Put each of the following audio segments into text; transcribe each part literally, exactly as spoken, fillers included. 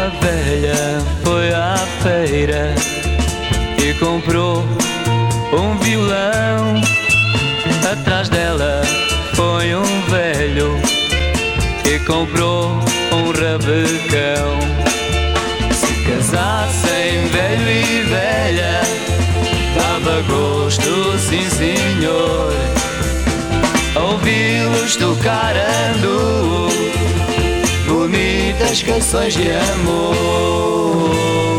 Uma velha foi à feira e comprou um violão. Atrás dela foi um velho e comprou um rabecão. Se casassem velho e velha, dava gosto, sim senhor, ouvi-los tocar andu bonitas canções de amor.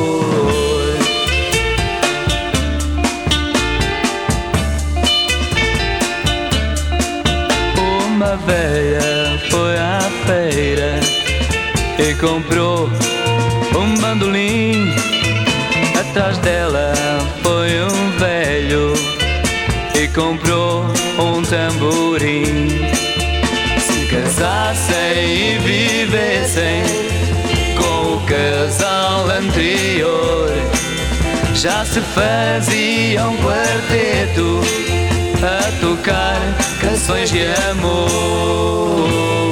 Uma velha foi à feira e comprou um bandolim. Atrás dela foi um velho e comprou um tamborim. Se casassem e vivessem com o casal anterior, já se fazia um quarteto a tocar canções de amor.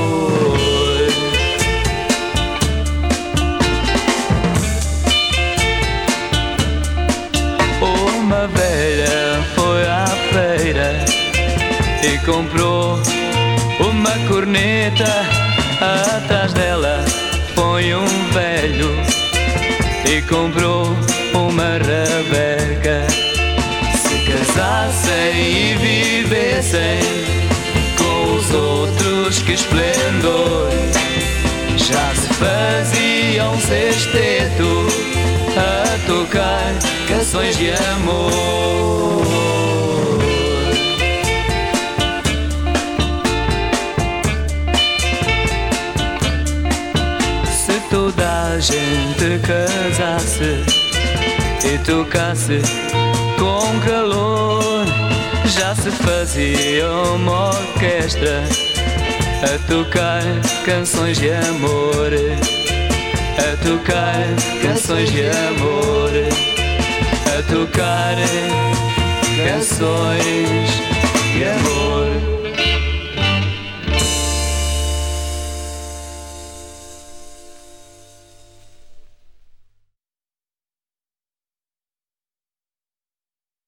Uma velha foi à feira e comprou uma corneta. Atrás dela foi um velho e comprou uma rabeca. Se casassem e vivessem com os outros, que esplendor, já se fazia um sexteto a tocar canções de amor. Se toda a gente casasse e tocasse com calor, já se fazia uma orquestra a tocar canções de amor, a tocar canções de amor, a tocar canções